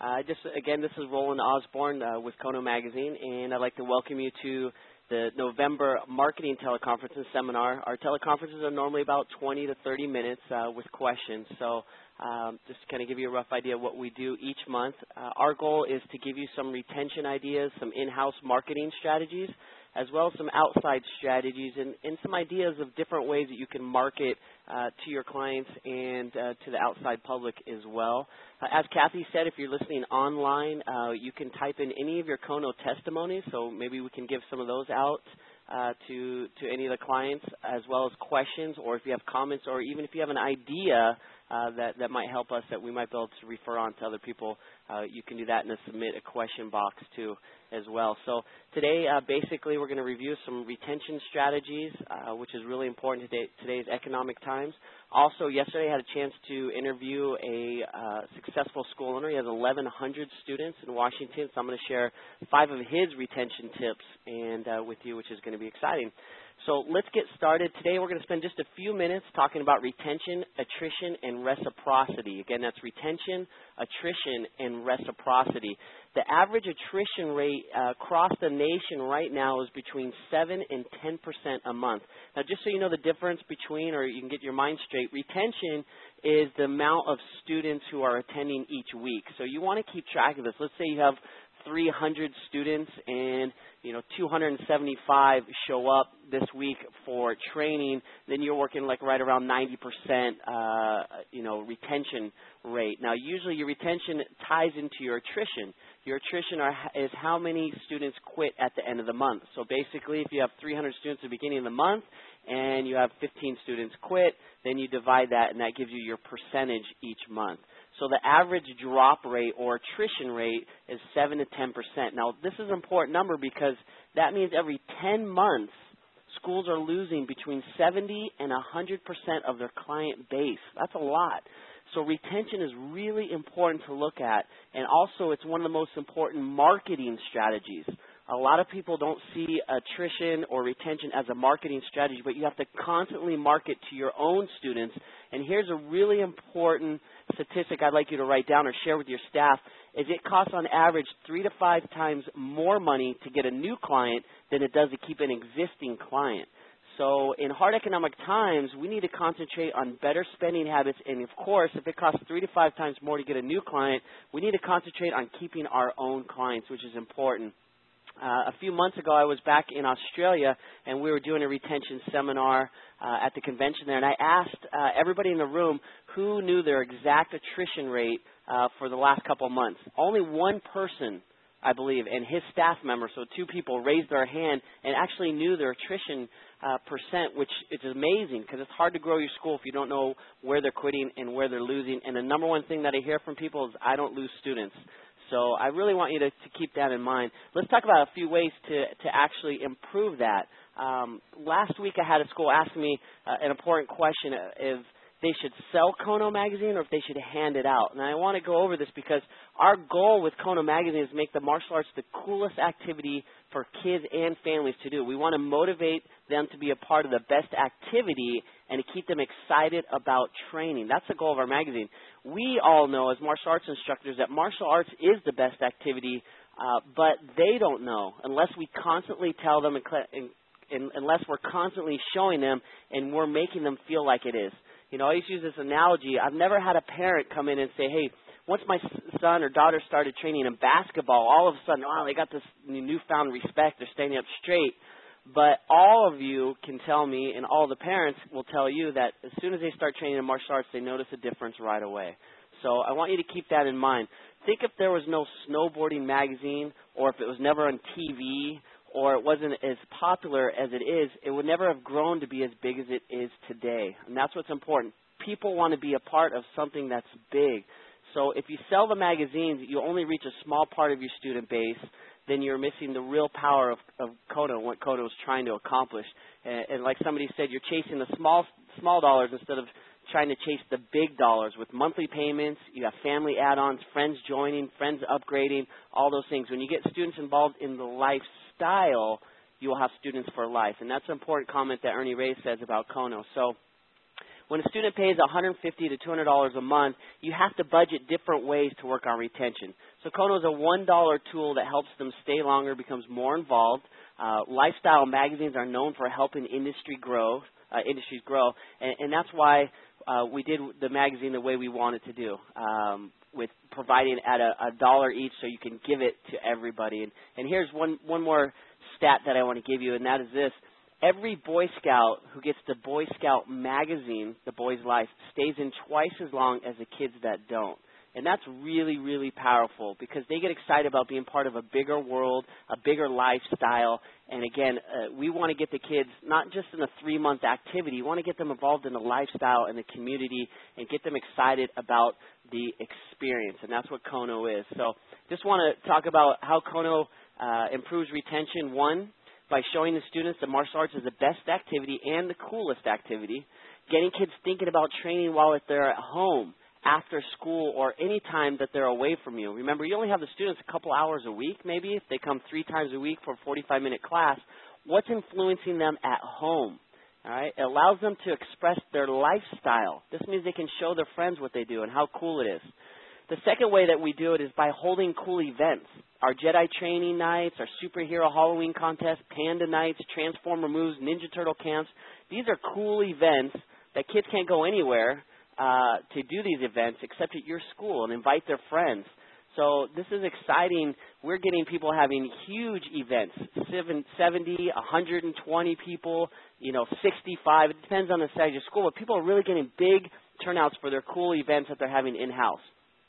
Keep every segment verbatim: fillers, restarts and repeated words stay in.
Uh, just again, this is Roland Osborne uh, with Kono Magazine, and I'd like to welcome you to the November Marketing Teleconference and Seminar. Our teleconferences are normally about twenty to thirty minutes uh, with questions. So um, just to kind of give you a rough idea of what we do each month. Uh, our goal is to give you some retention ideas, some in-house marketing strategies, as well as some outside strategies and, and some ideas of different ways that you can market uh, to your clients and uh, to the outside public as well. Uh, as Kathy said, if you're listening online, uh, you can type in any of your Kono testimonies, so maybe we can give some of those out uh, to, to any of the clients, as well as questions, or if you have comments, or even if you have an idea uh, that, that might help us that we might be able to refer on to other people, uh, you can do that in the submit a question box too as well. So today, uh, basically, we're going to review some retention strategies, uh, which is really important in today, today's economic times. Also, yesterday I had a chance to interview a uh, successful school owner. He has eleven hundred students in Washington, so I'm going to share five of his retention tips and uh, with you, which is going to be exciting. So let's get started. Today we're going to spend just a few minutes talking about retention, attrition, and reciprocity. Again, that's retention, attrition, and reciprocity. The average attrition rate uh, across the nation right now is between seven and ten percent a month. Now, just so you know the difference between, or you can get your mind straight, retention is the amount of students who are attending each week. So you want to keep track of this. Let's say you have three hundred students and you know two hundred seventy-five show up this week for training, then you're working like right around ninety percent uh, you know retention rate. Now usually your retention ties into your attrition. Your attrition are, is how many students quit at the end of the month. So basically if you have three hundred students at the beginning of the month and you have fifteen students quit, then you divide that and that gives you your percentage each month. So the average drop rate or attrition rate is seven to ten percent. Now, this is an important number because that means every ten months, schools are losing between seventy and one hundred percent of their client base. That's a lot. So retention is really important to look at, and also it's one of the most important marketing strategies. A lot of people don't see attrition or retention as a marketing strategy, but you have to constantly market to your own students. And here's a really important statistic I'd like you to write down or share with your staff, is it costs on average three to five times more money to get a new client than it does to keep an existing client. So in hard economic times, we need to concentrate on better spending habits. And, of course, if it costs three to five times more to get a new client, we need to concentrate on keeping our own clients, which is important. Uh, a few months ago, I was back in Australia, and we were doing a retention seminar uh, at the convention there. And I asked uh, everybody in the room who knew their exact attrition rate uh, for the last couple of months. Only one person, I believe, and his staff member, so two people, raised their hand and actually knew their attrition uh, percent, which is amazing because it's hard to grow your school if you don't know where they're quitting and where they're losing. And the number one thing that I hear from people is, I don't lose students. So I really want you to, to keep that in mind. Let's talk about a few ways to, to actually improve that. Um, last week I had a school ask me uh, an important question, uh, if they should sell Kono Magazine or if they should hand it out. And I want to go over this because our goal with Kono Magazine is to make the martial arts the coolest activity for kids and families to do. We want to motivate them to be a part of the best activity and to keep them excited about training. That's the goal of our magazine. We all know as martial arts instructors that martial arts is the best activity, uh, but they don't know unless we constantly tell them and, and, and unless we're constantly showing them and we're making them feel like it is. You know, I used to use this analogy. I've never had a parent come in and say, hey, once my son or daughter started training in basketball, all of a sudden, wow, they got this newfound respect. They're standing up straight. But all of you can tell me, and all the parents will tell you, that as soon as they start training in martial arts, they notice a difference right away. So I want you to keep that in mind. Think if there was no snowboarding magazine, or if it was never on T V, or it wasn't as popular as it is, it would never have grown to be as big as it is today. And that's what's important. People want to be a part of something that's big. So if you sell the magazines, you only reach a small part of your student base, then you're missing the real power of, of Kono, what Kono is trying to accomplish. And, and like somebody said, you're chasing the small small dollars instead of trying to chase the big dollars with monthly payments. You have family add-ons, friends joining, friends upgrading, all those things. When you get students involved in the lifestyle, you will have students for life. And that's an important comment that Ernie Reyes says about Kono. So when a student pays one hundred fifty to two hundred dollars a month, you have to budget different ways to work on retention. So Kono is a one dollar tool that helps them stay longer, becomes more involved. Uh, lifestyle magazines are known for helping industry grow, uh, industries grow, and, and that's why uh, we did the magazine the way we wanted to do, um, with providing at a, a dollar each so you can give it to everybody. And, and here's one, one more stat that I want to give you, and that is this. Every Boy Scout who gets the Boy Scout magazine, The Boy's Life, stays in twice as long as the kids that don't. And that's really, really powerful because they get excited about being part of a bigger world, a bigger lifestyle. And again, uh, we want to get the kids not just in a three-month activity. We want to get them involved in the lifestyle and the community and get them excited about the experience. And that's what Kono is. So just want to talk about how Kono uh, improves retention. One, by showing the students that martial arts is the best activity and the coolest activity. Getting kids thinking about training while they're at home, after school, or any time that they're away from you. Remember, you only have the students a couple hours a week, maybe, if they come three times a week for a forty-five minute class. What's influencing them at home? All right? It allows them to express their lifestyle. This means they can show their friends what they do and how cool it is. The second way that we do it is by holding cool events. Our Jedi training nights, our superhero Halloween contest, panda nights, Transformer moves, Ninja Turtle camps. These are cool events that kids can't go anywhere Uh, to do these events except at your school and invite their friends. So this is exciting. We're getting people having huge events, seventy, one hundred twenty people, you know, sixty-five. It depends on the size of your school, but people are really getting big turnouts for their cool events that they're having in-house.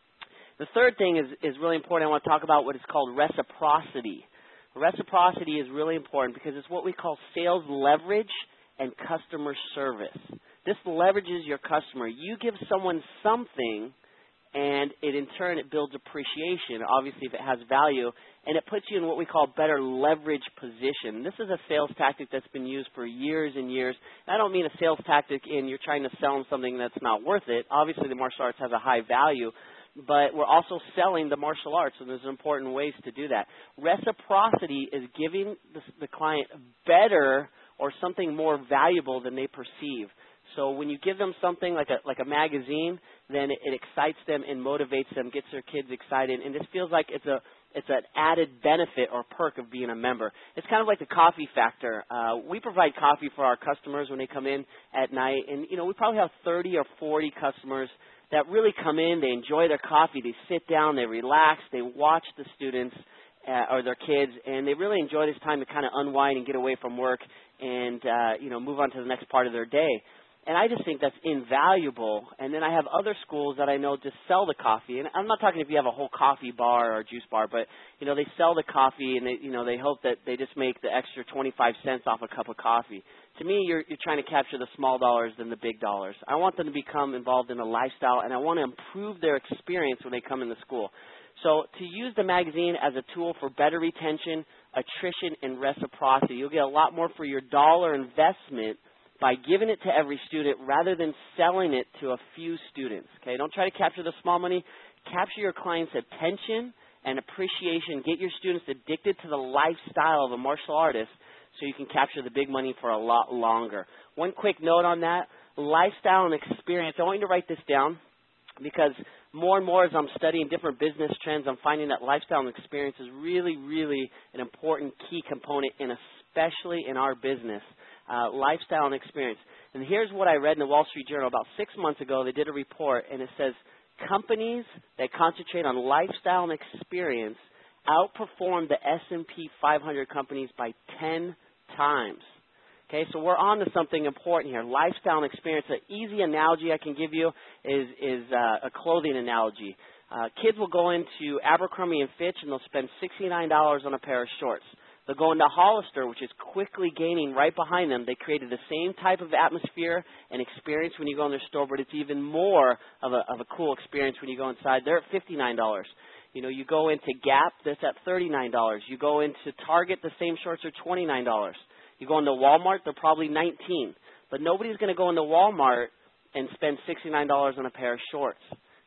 The third thing is, is really important. I want to talk about what is called reciprocity. Reciprocity is really important because it's what we call sales leverage and customer service. This leverages your customer. You give someone something, and it in turn it builds appreciation, obviously if it has value, and it puts you in what we call better leverage position. This is a sales tactic that's been used for years and years. And I don't mean a sales tactic in you're trying to sell them something that's not worth it. Obviously the martial arts has a high value, but we're also selling the martial arts, and there's important ways to do that. Reciprocity is giving the, the client better or something more valuable than they perceive. So when you give them something like a like a magazine, then it, it excites them and motivates them, gets their kids excited, and this feels like it's a it's an added benefit or perk of being a member. It's kind of like the coffee factor. Uh, we provide coffee for our customers when they come in at night, and you know we probably have thirty or forty customers that really come in. They enjoy their coffee. They sit down. They relax. They watch the students uh, or their kids, and they really enjoy this time to kind of unwind and get away from work and uh, you know move on to the next part of their day. And I just think that's invaluable. And then I have other schools that I know just sell the coffee. And I'm not talking if you have a whole coffee bar or a juice bar, but, you know, they sell the coffee and, they, you know, they hope that they just make the extra twenty-five cents off a cup of coffee. To me, you're, you're trying to capture the small dollars than the big dollars. I want them to become involved in a lifestyle, and I want to improve their experience when they come into school. So to use the magazine as a tool for better retention, attrition, and reciprocity, you'll get a lot more for your dollar investment by giving it to every student rather than selling it to a few students. Okay, don't try to capture the small money. Capture your client's attention and appreciation. Get your students addicted to the lifestyle of a martial artist so you can capture the big money for a lot longer. One quick note on that, lifestyle and experience. I want you to write this down because more and more as I'm studying different business trends, I'm finding that lifestyle and experience is really, really an important key component, and especially in our business. Uh, lifestyle and experience. And here's what I read in the Wall Street Journal about six months ago. They did a report, and it says companies that concentrate on lifestyle and experience outperform the S and P five hundred companies by ten times. Okay, so we're on to something important here. Lifestyle and experience. An easy analogy I can give you is, is uh, a clothing analogy. Uh, kids will go into Abercrombie and Fitch, and they'll spend sixty-nine dollars on a pair of shorts. They'll go into Hollister, which is quickly gaining right behind them. They created the same type of atmosphere and experience when you go in their store, but it's even more of a, of a cool experience when you go inside. They're at fifty-nine dollars. You know, you go into Gap, that's at thirty-nine dollars. You go into Target, the same shorts are twenty-nine dollars. You go into Walmart, they're probably nineteen dollars. But nobody's going to go into Walmart and spend sixty-nine dollars on a pair of shorts.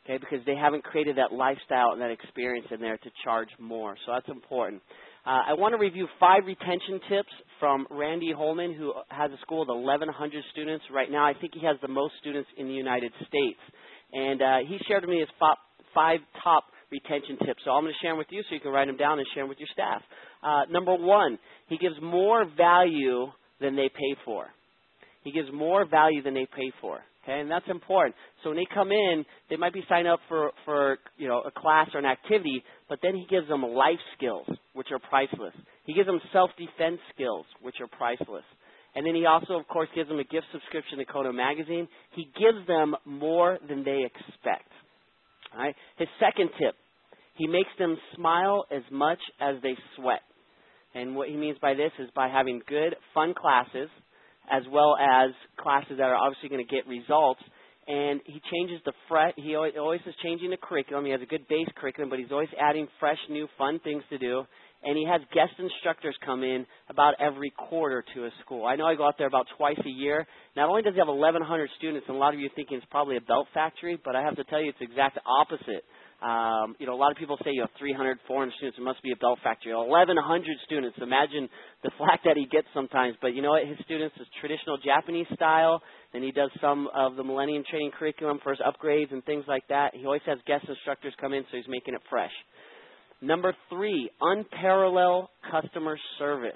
okay, because they haven't created that lifestyle and that experience in there to charge more. So that's important. Uh, I want to review five retention tips from Randy Holman, who has a school with eleven hundred students. Right now, I think he has the most students in the United States. And uh, he shared with me his five top retention tips. So I'm going to share them with you so you can write them down and share them with your staff. Uh, number one, he gives more value than they pay for. He gives more value than they pay for. Okay, and that's important. So when they come in, they might be signing up for, for you know, a class or an activity, but then he gives them life skills, which are priceless. He gives them self-defense skills, which are priceless. And then he also, of course, gives them a gift subscription to Kono Magazine. He gives them more than they expect. All right? His second tip, he makes them smile as much as they sweat. And what he means by this is by having good, fun classes, as well as classes that are obviously going to get results. And he changes the fresh, he always, always is changing the curriculum. He has a good base curriculum, but he's always adding fresh, new, fun things to do. And he has guest instructors come in about every quarter to his school. I know I go out there about twice a year. Not only does he have eleven hundred students, and a lot of you are thinking it's probably a belt factory, but I have to tell you it's the exact opposite. Um, you know, a lot of people say you have three hundred, four hundred students. It must be a belt factory. eleven hundred students. Imagine the flack that he gets sometimes. But you know what? His students is traditional Japanese style. Then he does some of the Millennium Training curriculum for his upgrades and things like that. He always has guest instructors come in, so he's making it fresh. Number three, unparalleled customer service.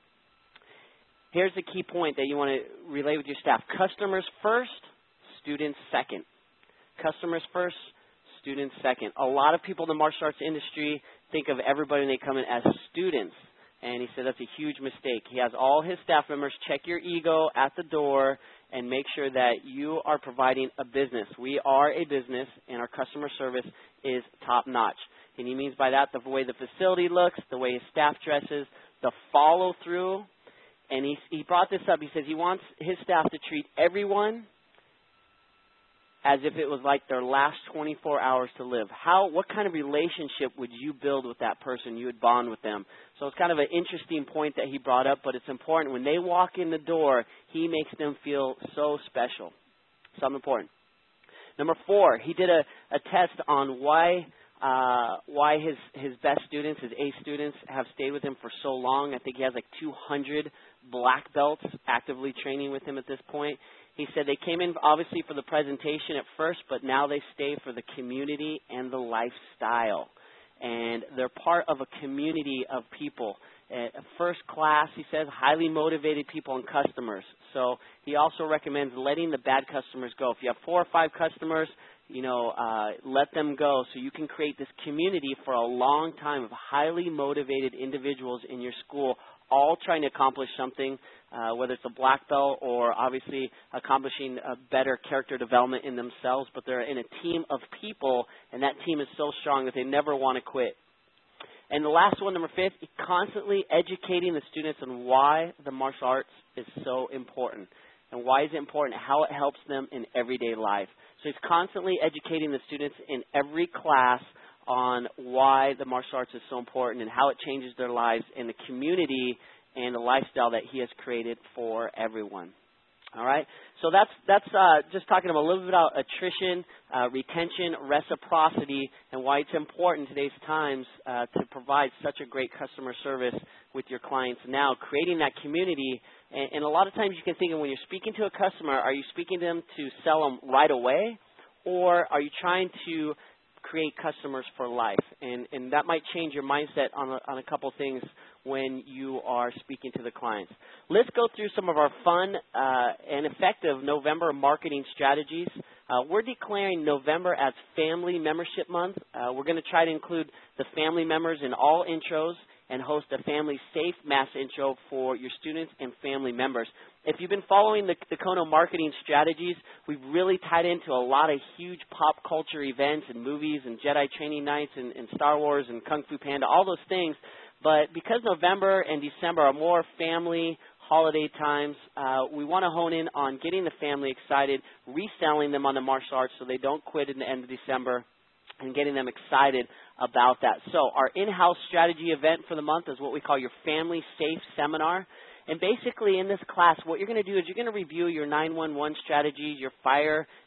Here's the key point that you want to relay with your staff. Customers first, students second. Customers first, students second. A lot of people in the martial arts industry think of everybody when they come in as students. And he said that's a huge mistake. He has all his staff members check your ego at the door and make sure that you are providing a business. We are a business, and our customer service is top-notch. And he means by that the way the facility looks, the way his staff dresses, the follow-through. And he, he brought this up. He says he wants his staff to treat everyone as if it was like their last twenty-four hours to live. How, what kind of relationship would you build with that person? You would bond with them. So it's kind of an interesting point that he brought up, but it's important. When they walk in the door, he makes them feel so special. Something important. Number four, he did a, a test on why uh, why his, his best students, his A students, have stayed with him for so long. I think he has like two hundred black belts actively training with him at this point. He said they came in obviously for the presentation at first, but now they stay for the community and the lifestyle. And they're part of a community of people. Uh, first class, he says, highly motivated people and customers. So he also recommends letting the bad customers go. If you have four or five customers, you know, uh, let them go so you can create this community for a long time of highly motivated individuals in your school, all trying to accomplish something, uh, whether it's a black belt or obviously accomplishing a better character development in themselves, but they're in a team of people, and that team is so strong that they never want to quit. And the last one, number fifth, constantly educating the students on why the martial arts is so important and why is it important, how it helps them in everyday life. So he's constantly educating the students in every class on why the martial arts is so important and how it changes their lives in the community and the lifestyle that he has created for everyone. All right, so that's that's uh, just talking about a little bit about attrition, uh, retention, reciprocity, and why it's important in today's times uh, to provide such a great customer service with your clients now, creating that community. And, and a lot of times you can think of when you're speaking to a customer, are you speaking to them to sell them right away, or are you trying to create customers for life? And, and that might change your mindset on a, on a couple things when you are speaking to the clients. Let's go through some of our fun uh, and effective November marketing strategies. Uh, we're declaring November as Family Membership Month. Uh, we're going to try to include the family members in all intros and host a family safe mass intro for your students and family members. If you've been following the, the Kono marketing strategies, we've really tied into a lot of huge pop culture events and movies and Jedi training nights and, and Star Wars and Kung Fu Panda, all those things. But because November and December are more family holiday times, uh, we want to hone in on getting the family excited, reselling them on the martial arts so they don't quit at the end of December, and getting them excited about that. So our in-house strategy event for the month is what we call your Family Safe Seminar. And basically in this class, what you're going to do is you're going to review your nine one one strategies, your fire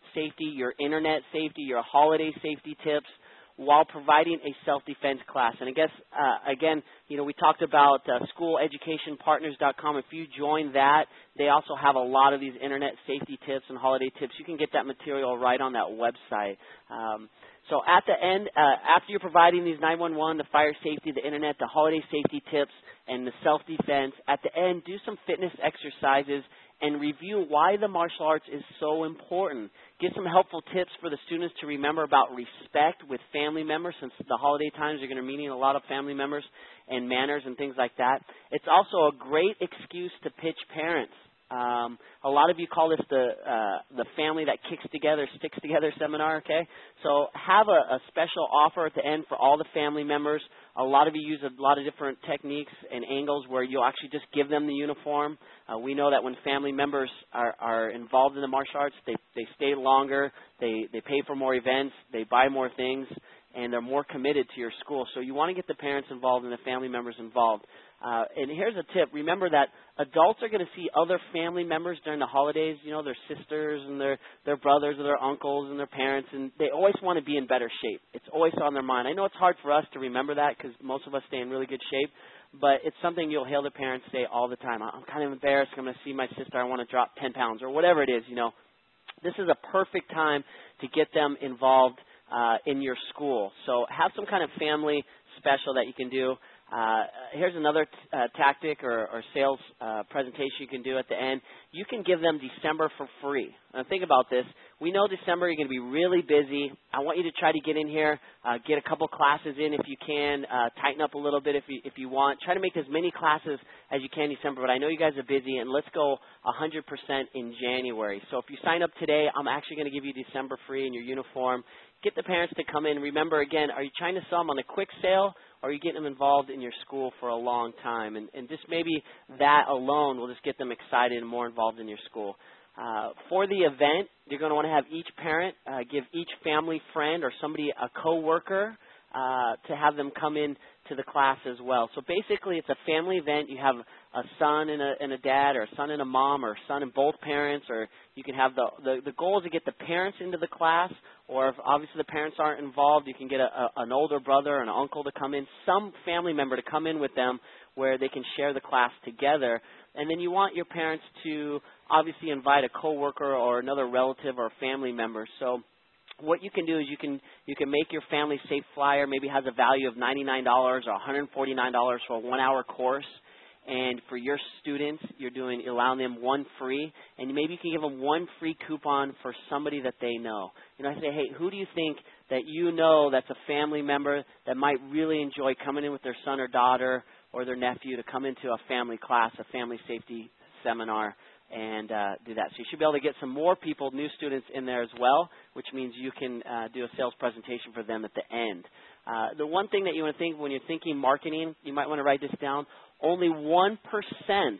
safety, your internet safety, your holiday safety tips, while providing a self-defense class. And I guess, uh, again, you know, we talked about uh, school education partners dot com. If you join that, they also have a lot of these internet safety tips and holiday tips. You can get that material right on that website. Um, so at the end, uh, after you're providing these nine one one, the fire safety, the internet, the holiday safety tips, and the self-defense, at the end, do some fitness exercises and review why the martial arts is so important. Get some helpful tips for the students to remember about respect with family members, since the holiday times you're going to be meeting a lot of family members, and manners and things like that. It's also a great excuse to pitch parents. Um, a lot of you call this the uh, the family that kicks together, sticks together seminar, okay? So have a, a special offer at the end for all the family members. A lot of you use a lot of different techniques and angles where you'll actually just give them the uniform. Uh, we know that when family members are, are involved in the martial arts, they, they stay longer, they, they pay for more events, they buy more things, and they're more committed to your school. So you want to get the parents involved and the family members involved. Uh, and here's a tip. Remember that adults are going to see other family members during the holidays, you know, their sisters and their, their brothers or their uncles and their parents, and they always want to be in better shape. It's always on their mind. I know it's hard for us to remember that because most of us stay in really good shape, but it's something you'll hear the parents say all the time. I'm kind of embarrassed. I'm going to see my sister. I want to drop ten pounds or whatever it is, you know. This is a perfect time to get them involved uh, in your school. So have some kind of family special that you can do. Uh, here's another t- uh, tactic or, or sales uh, presentation you can do at the end. You can give them December for free. Now think about this. We know December you're going to be really busy. I want you to try to get in here, uh, get a couple classes in if you can, uh, tighten up a little bit if you, if you want. Try to make as many classes as you can in December, but I know you guys are busy, and let's go one hundred percent in January. So if you sign up today, I'm actually going to give you December free in your uniform. Get the parents to come in. Remember, again, are you trying to sell them on a quick sale, or are you getting them involved in your school for a long time? And, and just maybe that alone will just get them excited and more involved in your school. Uh, for the event, you're going to want to have each parent uh, give each family friend or somebody, a coworker, uh, to have them come in to the class as well. So basically, it's a family event. You have a son and a, and a dad, or a son and a mom, or a son and both parents, or you can have the, the, the goal is to get the parents into the class, or if obviously the parents aren't involved, you can get a, a, an older brother or an uncle to come in, some family member to come in with them where they can share the class together. And then you want your parents to obviously invite a coworker or another relative or family member. So what you can do is you can you can make your family safe flyer, maybe has a value of ninety-nine dollars or one hundred forty-nine dollars for a one-hour course. And for your students, you're doing allowing them one free, and maybe you can give them one free coupon for somebody that they know. You know, I say, hey, who do you think that you know that's a family member that might really enjoy coming in with their son or daughter or their nephew to come into a family class, a family safety seminar, and uh, do that. So you should be able to get some more people, new students in there as well, which means you can uh, do a sales presentation for them at the end. Uh, the one thing that you want to think when you're thinking marketing, you might want to write this down. Only one percent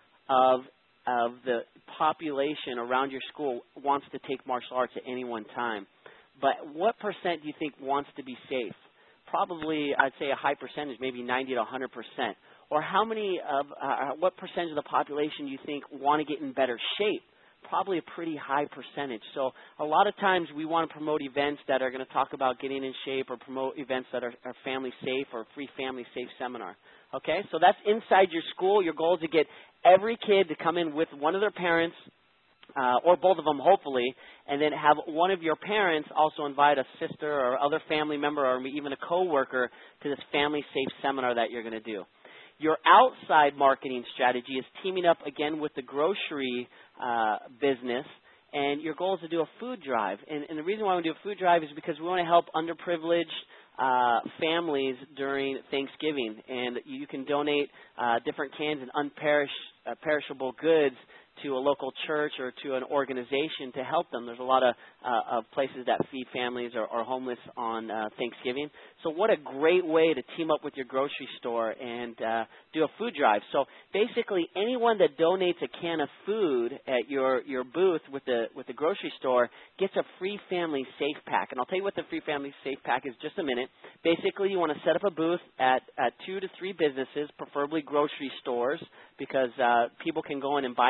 of of the population around your school wants to take martial arts at any one time. But what percent do you think wants to be safe? Probably, I'd say a high percentage, maybe ninety to one hundred percent. Or how many of, uh, what percentage of the population do you think want to get in better shape? Probably a pretty high percentage. So a lot of times we want to promote events that are going to talk about getting in shape, or promote events that are, are family safe, or free family safe seminar. Okay, so that's inside your school. Your goal is to get every kid to come in with one of their parents, uh, or both of them hopefully, and then have one of your parents also invite a sister or other family member or even a coworker to this family safe seminar that you're going to do. Your outside marketing strategy is teaming up again with the grocery uh, business, and your goal is to do a food drive. And, and the reason why we do a food drive is because we want to help underprivileged uh, families during Thanksgiving, and you can donate uh, different cans and unperishable uh, goods to a local church or to an organization to help them. There's a lot of, uh, of places that feed families or, or homeless on uh, Thanksgiving. So what a great way to team up with your grocery store and uh, do a food drive. So basically anyone that donates a can of food at your, your booth with the, with the grocery store gets a free family safe pack. And I'll tell you what the free family safe pack is in just a minute. Basically you want to set up a booth at, at two to three businesses, preferably grocery stores, because uh, people can go in and buy cans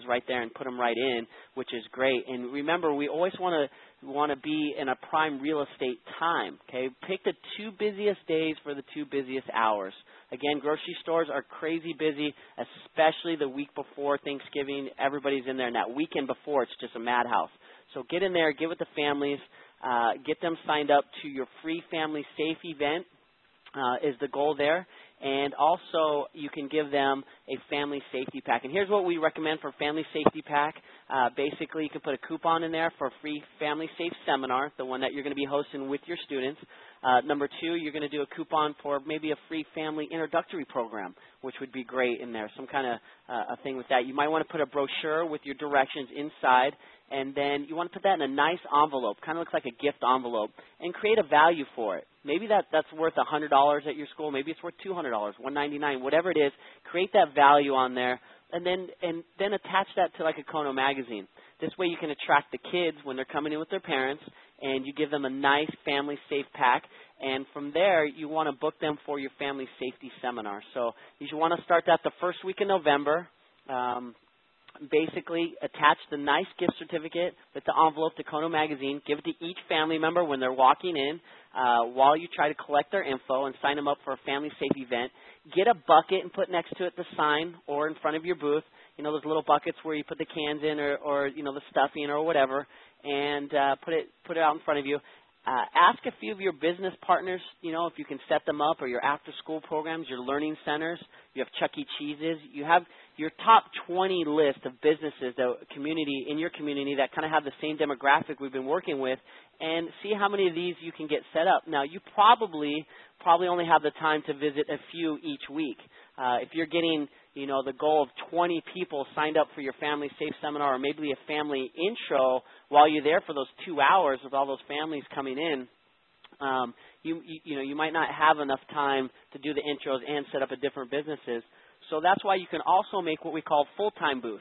right there and put them right in, which is great. And remember, we always want to want to be in a prime real estate time. Okay, pick the two busiest days for the two busiest hours. Again, grocery stores are crazy busy, especially the week before Thanksgiving. Everybody's in there, and that weekend before, it's just a madhouse. So get in there, get with the families, uh, get them signed up to your free family safe event uh, is the goal there. And also, you can give them a family safety pack. And here's what we recommend for family safety pack. Uh, basically, you can put a coupon in there for a free family safe seminar, the one that you're going to be hosting with your students. Uh, number two, you're going to do a coupon for maybe a free family introductory program, which would be great in there, some kind of uh, a thing with that. You might want to put a brochure with your directions inside, and then you want to put that in a nice envelope, kind of looks like a gift envelope, and create a value for it. Maybe that, that's worth one hundred dollars at your school. Maybe it's worth two hundred dollars, one hundred ninety-nine dollars, whatever it is. Create that value on there, and then and then attach that to like a Kono magazine. This way you can attract the kids when they're coming in with their parents, and you give them a nice family safe pack. And from there, you want to book them for your family safety seminar. So you should want to start that the first week in November. Um, basically, attach the nice gift certificate with the envelope to Kono magazine. Give it to each family member when they're walking in uh, while you try to collect their info and sign them up for a family safe event. Get a bucket and put next to it the sign or in front of your booth. You know, those little buckets where you put the cans in or, or you know, the stuffing or whatever, and uh, put it put it out in front of you. Uh, ask a few of your business partners, you know, if you can set them up, or your after-school programs, your learning centers. You have Chuck E. Cheese's. You have your top twenty list of businesses, the community in your community that kind of have the same demographic we've been working with, and see how many of these you can get set up. Now, you probably probably only have the time to visit a few each week. Uh, if you're getting, you know, the goal of twenty people signed up for your family safe seminar, or maybe a family intro while you're there for those two hours with all those families coming in, um, you, you you know you might not have enough time to do the intros and set up a different businesses. So that's why you can also make what we call full-time booth.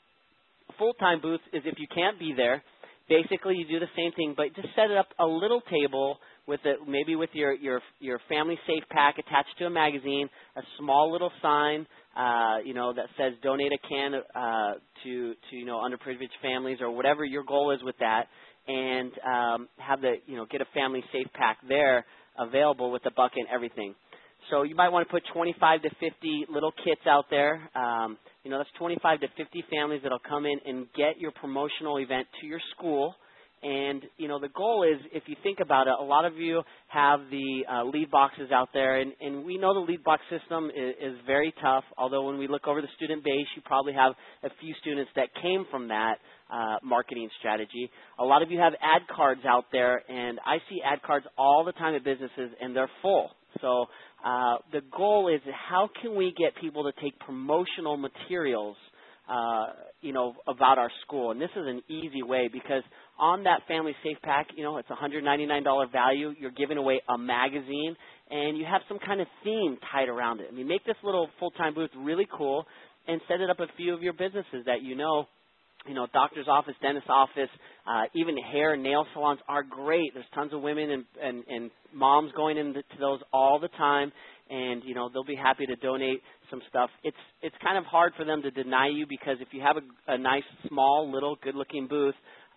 A full-time booth is if you can't be there. Basically, you do the same thing, but just set it up a little table with it, maybe with your, your your family safe pack attached to a magazine, a small little sign, uh, you know, that says donate a can uh, to to you know underprivileged families or whatever your goal is with that, and um, have the you know get a family safe pack there available with the bucket and everything. So you might want to put twenty-five to fifty little kits out there. Um, you know, that's twenty-five to fifty families that'll come in and get your promotional event to your school. And, you know, the goal is, if you think about it, a lot of you have the uh, lead boxes out there, and, and we know the lead box system is, is very tough, although when we look over the student base, you probably have a few students that came from that uh, marketing strategy. A lot of you have ad cards out there, and I see ad cards all the time at businesses, and they're full. So uh, the goal is, how can we get people to take promotional materials Uh, you know, about our school? And this is an easy way, because on that family safe pack, you know, it's a one hundred ninety-nine dollars value. You're giving away a magazine, and you have some kind of theme tied around it. I mean, make this little full-time booth really cool, and set it up a few of your businesses that you know. You know, doctor's office, dentist's office, uh, even hair and nail salons are great. There's tons of women and, and, and moms going into those all the time, and, you know, they'll be happy to donate some stuff. It's it's kind of hard for them to deny you, because if you have a, a nice, small, little, good-looking booth,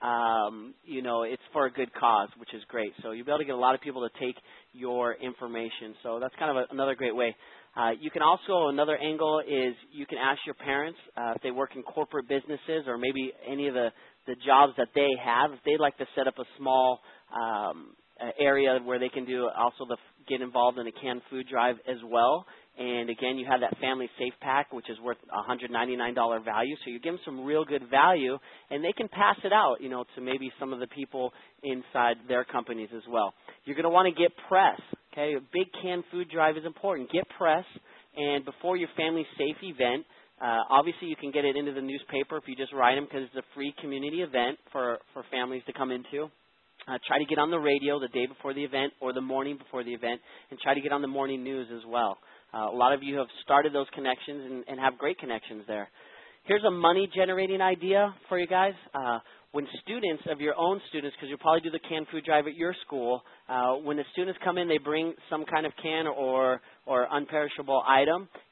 um, you know, it's for a good cause, which is great. So you'll be able to get a lot of people to take your information. So that's kind of a, another great way. Uh, you can also, another angle is you can ask your parents uh, if they work in corporate businesses, or maybe any of the, the jobs that they have, if they'd like to set up a small um, area where they can do also the get involved in a canned food drive as well. And again, you have that family safe pack, which is worth one hundred ninety-nine dollars value. So you give them some real good value, and they can pass it out, you know, to maybe some of the people inside their companies as well. You're going to want to get press. Okay, a big canned food drive is important. Get press, and before your family safe event, uh, obviously you can get it into the newspaper if you just write them, because it's a free community event for, for families to come into. Uh, try to get on the radio the day before the event or the morning before the event, and try to get on the morning news as well. Uh, a lot of you have started those connections and, and have great connections there. Here's a money-generating idea for you guys. Uh, when students of your own students, because you'll probably do the canned food drive at your school, uh, when the students come in, they bring some kind of can or or unperishable item.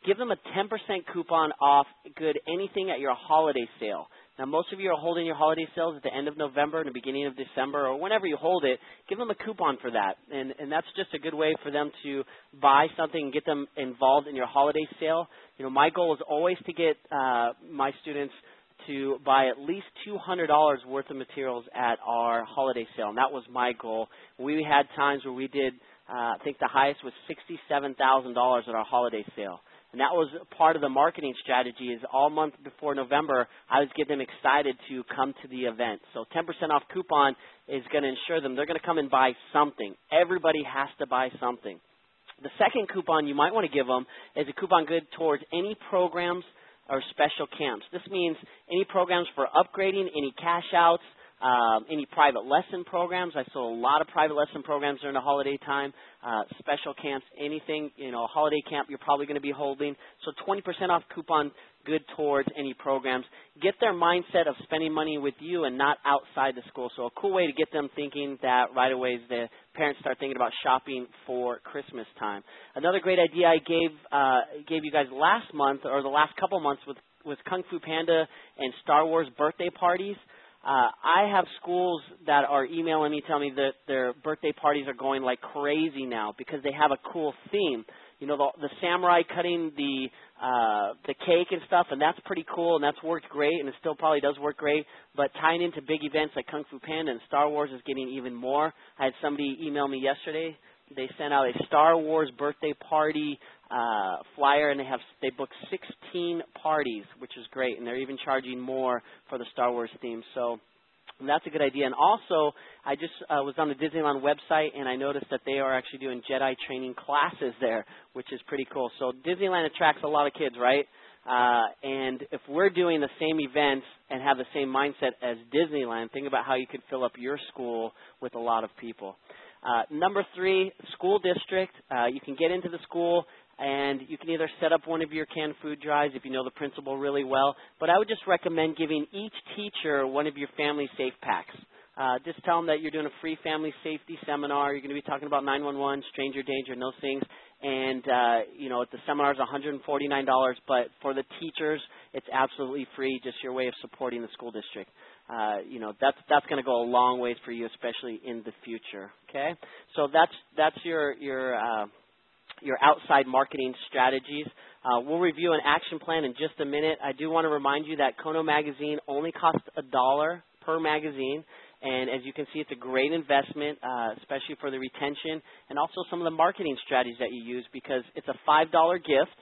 give them a ten percent coupon off good anything at your holiday sale. Now, most of you are holding your holiday sales at the end of November and the beginning of December, or whenever you hold it. Give them a coupon for that, and, and that's just a good way for them to buy something and get them involved in your holiday sale. You know, my goal is always to get uh, my students to buy at least two hundred dollars worth of materials at our holiday sale, and that was my goal. We had times where we did, uh, I think the highest was sixty-seven thousand dollars at our holiday sale. And that was part of the marketing strategy is all month before November, I was getting them excited to come to the event. So ten percent off coupon is going to ensure them they're going to come and buy something. Everybody has to buy something. The second coupon you might want to give them is a coupon good towards any programs or special camps. This means any programs for upgrading, any cash outs, Um, any private lesson programs. I saw a lot of private lesson programs during the holiday time, uh, special camps, anything, you know, a holiday camp you're probably going to be holding. So twenty percent off coupon good towards any programs. Get their mindset of spending money with you and not outside the school. So a cool way to get them thinking that right away is the parents start thinking about shopping for Christmas time. Another great idea I gave uh, gave you guys last month or the last couple months with, with Kung Fu Panda and Star Wars birthday parties. Uh, I have schools that are emailing me telling me that their birthday parties are going like crazy now because they have a cool theme. You know, the, the samurai cutting the uh, the cake and stuff, and that's pretty cool, and that's worked great, and it still probably does work great. But tying into big events like Kung Fu Panda and Star Wars is getting even more. I had somebody email me yesterday. They sent out a Star Wars birthday party uh, flyer, and they have they booked sixteen parties, which is great, and they're even charging more for the Star Wars theme. So that's a good idea. And also, I just uh, was on the Disneyland website, and I noticed that they are actually doing Jedi training classes there, which is pretty cool. So Disneyland attracts a lot of kids, right? Uh, and if we're doing the same events and have the same mindset as Disneyland, think about how you could fill up your school with a lot of people. Uh, number three, school district. Uh, you can get into the school, and you can either set up one of your canned food drives if you know the principal really well, but I would just recommend giving each teacher one of your family safe packs. Uh, just tell them that you're doing a free family safety seminar. You're going to be talking about nine one one, stranger danger, and those things. And, uh, you know, the seminar is one hundred forty-nine dollars, but for the teachers, it's absolutely free, just your way of supporting the school district. Uh, you know, that's that's going to go a long ways for you, especially in the future. Okay, so that's that's your your uh, your outside marketing strategies. Uh, we'll review an action plan in just a minute. I do want to remind you that Kono Magazine only costs a dollar per magazine. And as you can see, it's a great investment, uh, especially for the retention and also some of the marketing strategies that you use because it's a five dollar gift.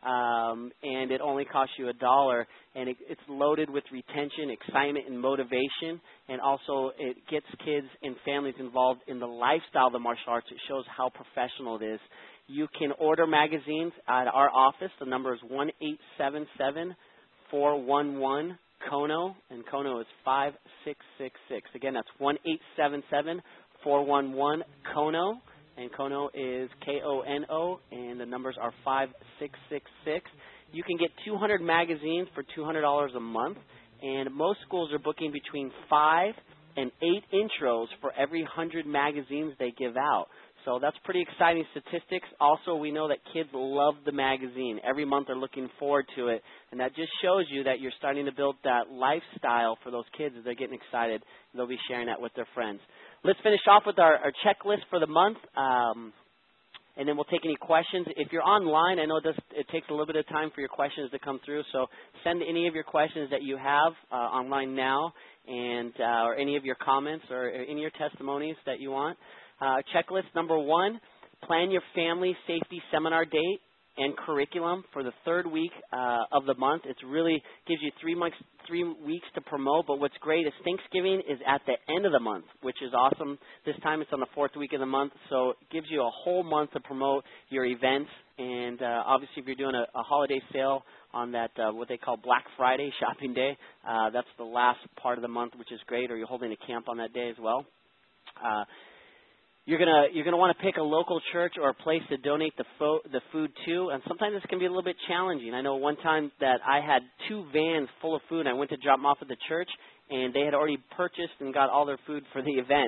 Um, and it only costs you a dollar, and it, it's loaded with retention, excitement, and motivation, and also it gets kids and families involved in the lifestyle of the martial arts. It shows how professional it is. You can order magazines at our office. The number is one eight seven seven, four one one, Kono, and Kono is five six six six. Again, that's one eight seven seven, four one one, Kono. And Kono is K O N O, and the numbers are five six six six. You can get two hundred magazines for two hundred dollars a month, and most schools are booking between five and eight intros for every one hundred magazines they give out. So that's pretty exciting statistics. Also, we know that kids love the magazine. Every month they're looking forward to it, and that just shows you that you're starting to build that lifestyle for those kids as they're getting excited. They'll be sharing that with their friends. Let's finish off with our, our checklist for the month, um, and then we'll take any questions. If you're online, I know this, it takes a little bit of time for your questions to come through, so send any of your questions that you have uh, online now, and uh, or any of your comments or, or any of your testimonies that you want. Uh, checklist number one, plan your family safety seminar date and curriculum for the third week uh, of the month. It really gives you three months, three weeks to promote, but what's great is Thanksgiving is at the end of the month, which is awesome. This time it's on the fourth week of the month, so it gives you a whole month to promote your events. And uh, obviously if you're doing a, a holiday sale on that, uh, what they call Black Friday shopping day, uh, that's the last part of the month, which is great, or you're holding a camp on that day as well. Uh, You're gonna you're gonna want to pick a local church or a place to donate the fo- the food to, and sometimes this can be a little bit challenging. I know one time that I had two vans full of food. And I went to drop them off at the church, and they had already purchased and got all their food for the event.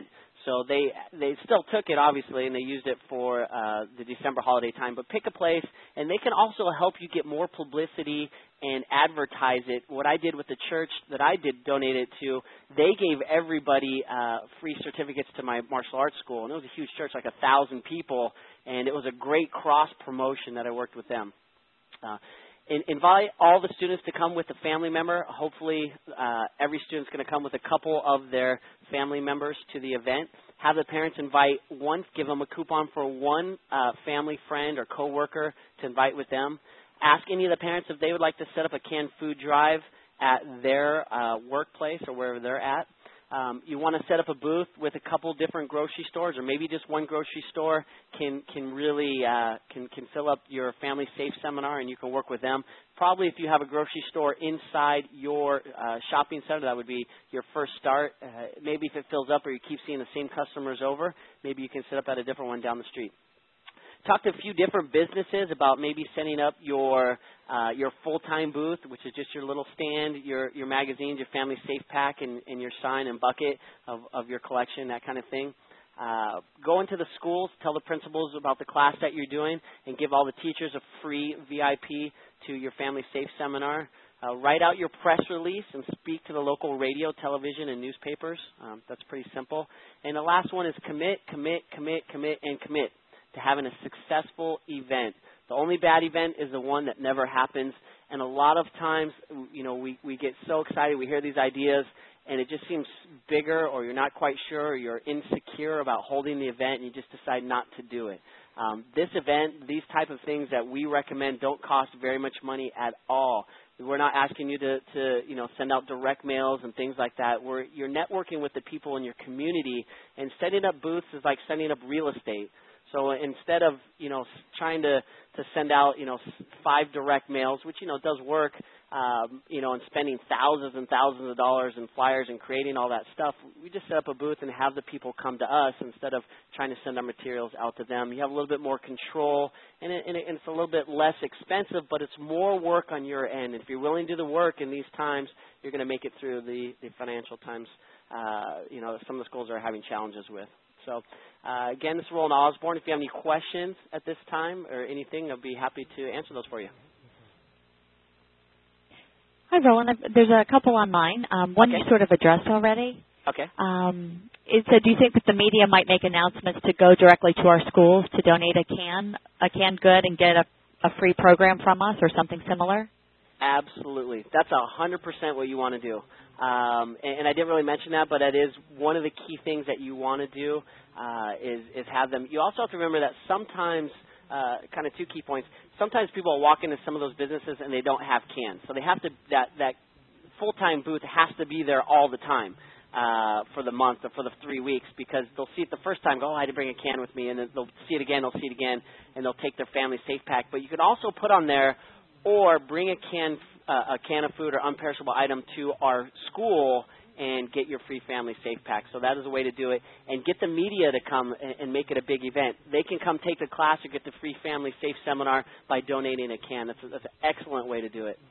So they they still took it, obviously, and they used it for uh, the December holiday time. But pick a place, and they can also help you get more publicity and advertise it. What I did with the church that I did donate it to, they gave everybody uh, free certificates to my martial arts school. And it was a huge church, like a thousand people, and it was a great cross-promotion that I worked with them. Uh, in, invite all the students to come with a family member. Hopefully uh, every student's going to come with a couple of their family members to the event. Have the parents invite one, give them a coupon for one uh, family friend or coworker to invite with them. Ask any of the parents if they would like to set up a canned food drive at their uh, workplace or wherever they're at. Um, you want to set up a booth with a couple different grocery stores, or maybe just one grocery store can can really uh, can can fill up your Family Safe seminar, and you can work with them. Probably if you have a grocery store inside your uh, shopping center, that would be your first start. Uh, maybe if it fills up or you keep seeing the same customers over, maybe you can set up at a different one down the street. Talk to a few different businesses about maybe setting up your uh, your full-time booth, which is just your little stand, your your magazines, your Family Safe pack, and, and your sign and bucket of, of your collection, that kind of thing. Uh, go into the schools, tell the principals about the class that you're doing, and give all the teachers a free V I P to your Family Safe seminar. Uh, write out your press release and speak to the local radio, television, and newspapers. Um, that's pretty simple. And the last one is commit, commit, commit, commit, and commit to having a successful event. The only bad event is the one that never happens. And a lot of times, you know, we, we get so excited, we hear these ideas, and it just seems bigger, or you're not quite sure, or you're insecure about holding the event, and you just decide not to do it. Um, this event, these type of things that we recommend don't cost very much money at all. We're not asking you to, to, you know, send out direct mails and things like that. We're, you're networking with the people in your community, and setting up booths is like setting up real estate. So instead of, you know, trying to, to send out, you know, five direct mails, which, you know, does work, um, you know, and spending thousands and thousands of dollars in flyers and creating all that stuff, we just set up a booth and have the people come to us instead of trying to send our materials out to them. You have a little bit more control, and, it, and, it, and it's a little bit less expensive, but it's more work on your end. If you're willing to do the work in these times, you're going to make it through the, the financial times, uh, you know, some of the schools are having challenges with. So, uh, again, this is Roland Osborne. If you have any questions at this time or anything, I'll be happy to answer those for you. Hi, Roland. There's a couple online. Um, one okay. you sort of addressed already. Okay. Um, it said, do you think that the media might make announcements to go directly to our schools to donate a can, a canned good and get a, a free program from us or something similar? Absolutely. That's one hundred percent what you want to do. Um, and, and I didn't really mention that, but that is one of the key things that you want to do uh, is, is have them. You also have to remember that sometimes, uh, kind of two key points, sometimes people walk into some of those businesses and they don't have cans. So they have to, that, that full-time booth has to be there all the time uh, for the month or for the three weeks because they'll see it the first time, go, oh, I had to bring a can with me, and then they'll see it again, they'll see it again, and they'll take their Family Safe pack. But you can also put on there or bring a can Uh, a can of food or unperishable item to our school and get your free Family Safe pack. So that is a way to do it. And get the media to come and, and make it a big event. They can come take the class or get the free Family Safe seminar by donating a can. That's, a, that's an excellent way to do it.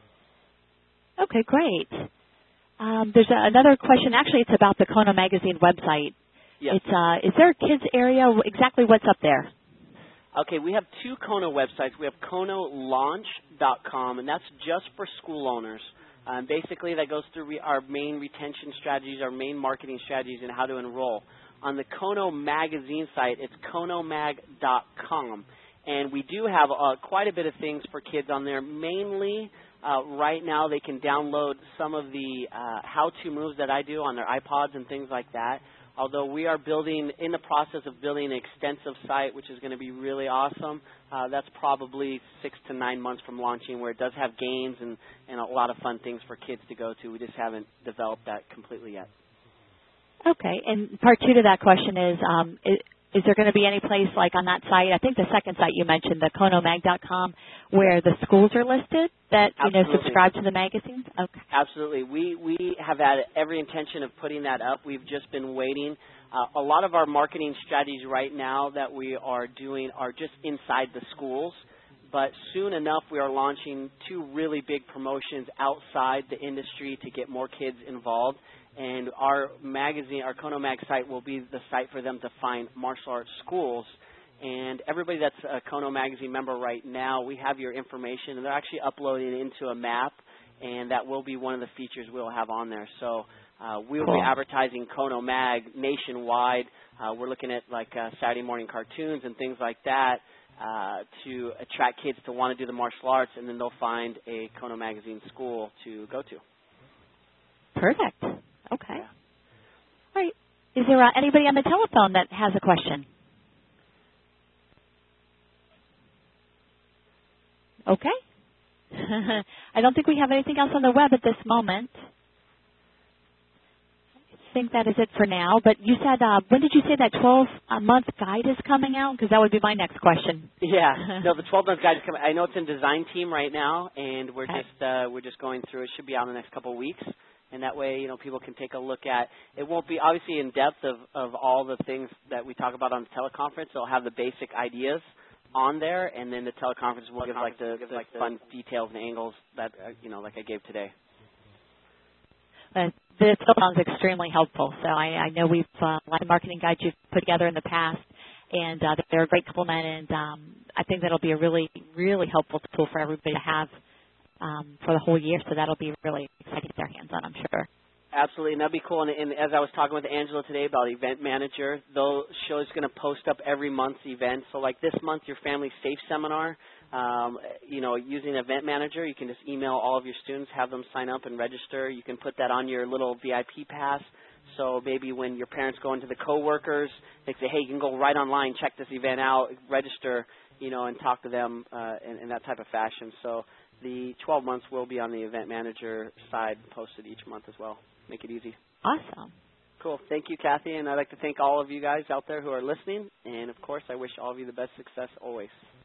Okay, great. Um, there's a, another question. Actually, it's about the Kono Magazine website. Yes. It's, uh, is there a kids area? Exactly what's up there? Okay, we have two Kono websites. We have kono launch dot com, and that's just for school owners. Um, basically, that goes through re- our main retention strategies, our main marketing strategies, and how to enroll. On the Kono Magazine site, it's kono mag dot com, and we do have uh, quite a bit of things for kids on there. Mainly, uh, right now, they can download some of the uh, how-to moves that I do on their iPods and things like that. Although we are building, in the process of building an extensive site, which is going to be really awesome. Uh, that's probably six to nine months from launching, where it does have games and, and a lot of fun things for kids to go to. We just haven't developed that completely yet. Okay. And part two to that question is, um, is, is there going to be any place like on that site, I think the second site you mentioned, the kono mag dot com, where the schools are listed that, you Absolutely. know, subscribe to the magazines? Okay. Absolutely. We, we have had every intention of putting that up. We've just been waiting. Uh, a lot of our marketing strategies right now that we are doing are just inside the schools. but soon enough we are launching two really big promotions outside the industry to get more kids involved. And our magazine, our KonoMag site, will be the site for them to find martial arts schools. And everybody that's a Kono Magazine member right now, we have your information, and they're actually uploading it into a map, and that will be one of the features we'll have on there. So uh, we'll cool. be advertising Kono Mag nationwide. Uh, we're looking at like uh, Saturday morning cartoons and things like that uh, to attract kids to want to do the martial arts, and then they'll find a Kono Magazine school to go to. Perfect. Okay. Yeah. All right. Is there uh, anybody on the telephone that has a question? Okay. I don't think we have anything else on the web at this moment. I think that is it for now. But you said, uh, when did you say that twelve-month guide is coming out? Because that would be my next question. Yeah. No, the twelve-month guide is coming. I know it's in design team right now, and we're okay. just uh, we're just going through. It should be out in the next couple of weeks. And that way, you know, people can take a look at. It won't be obviously in depth of, of all the things that we talk about on the teleconference. It'll have the basic ideas on there, and then the teleconference will give like the, the like fun the details and angles that uh, you know, like I gave today. Uh, this sounds extremely helpful. So I, I know we've uh, a lot of marketing guides you've put together in the past, and uh, they're a great complement. And um, I think that'll be a really, really helpful tool for everybody to have um, for the whole year. So that'll be really exciting to get their hands on, I'm sure. Absolutely, and that'd be cool. And, and as I was talking with Angela today about Event Manager, though, show's going to post up every month's event. So like this month, your Family Safe Seminar, um, you know, using Event Manager, you can just email all of your students, have them sign up and register. You can put that on your little V I P pass. So maybe when your parents go into the coworkers, they say, hey, you can go right online, check this event out, register, you know, and talk to them uh, in, in that type of fashion. So the twelve months will be on the Event Manager side, posted each month as well. Make it easy. Awesome. Cool. Thank you, Kathy. And I'd like to thank all of you guys out there who are listening. And, of course, I wish all of you the best success always.